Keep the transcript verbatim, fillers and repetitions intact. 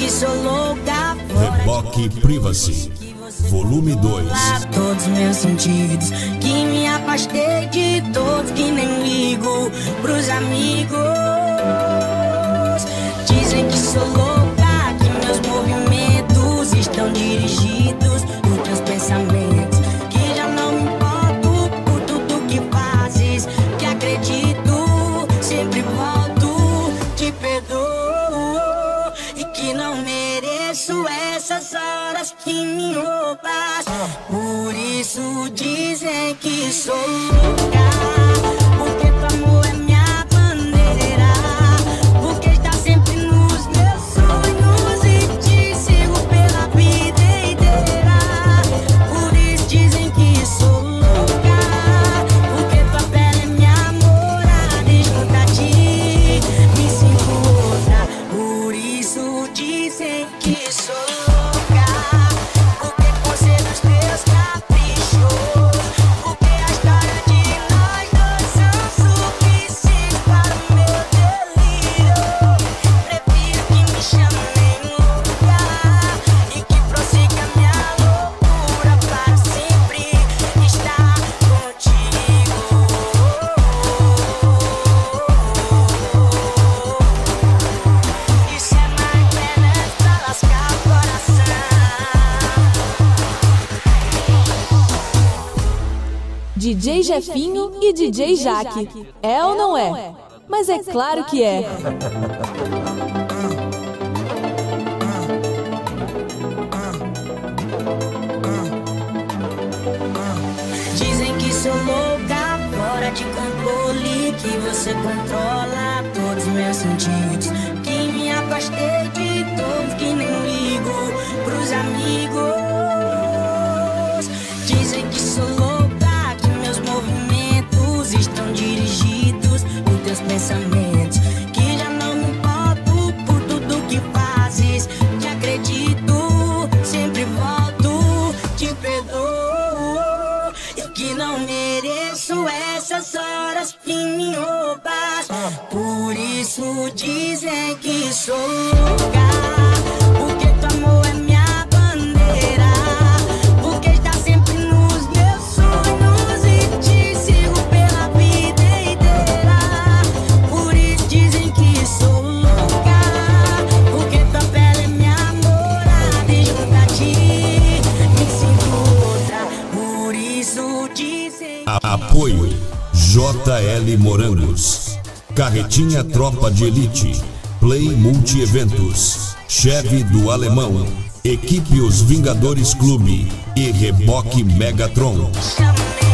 que sou louca. Reboque Privacy, volume dois. Todos meus sentidos, que me afastei de todos, que nem ligo pros amigos. Dizem que sou louca, que meus movimentos estão dirigidos por teus pensamentos, que já não me importo por tudo que fazes, que acredito, sempre volto, te perdoo, e que não mereço essas horas que me roubas. Por isso dizem que sou louca, porque tu amor é minha bandeira, porque está sempre nos meus sonhos e te sigo pela vida inteira. Por isso dizem que sou louca, porque tua pele é minha morada e junto a ti me sinto outra. Por isso dizem que sou louca, porque concedo os teus caprichos, porque a história de nós dois são suficientes para o meu delírio. Prefiro que me chamem louca e que prossiga minha loucura para sempre estar contigo. Isso é mais menos pra lascar o coração. D J Jefinho e D J Jaque. É ou não é? Mas é claro que é. Dizem que sou louca, fora de controle, que você controla todos meus sentidos, que me afastei de todos, que nem ligo pros amigos. Dizem que sou louca, que meus movimentos estão dirigidos por teus pensamentos, que já não me importo por tudo que fazes, te acredito, sempre volto, te perdoo, eu que não mereço essas horas que me roubas. Por isso dizem que sou louca, porque tu amor é minha bandeira, porque está sempre nos meus sonhos e te sigo pela vida inteira. Por isso dizem que sou louca, porque tua pele é minha morada e junto a ti me sinto outra. Por isso dizem A- Apoio J L Morangos, Carretinha Tropa de Elite, Play Multi Eventos, Chevy do Alemão, Equipe Os Vingadores Clube e Reboque Megatron. chamei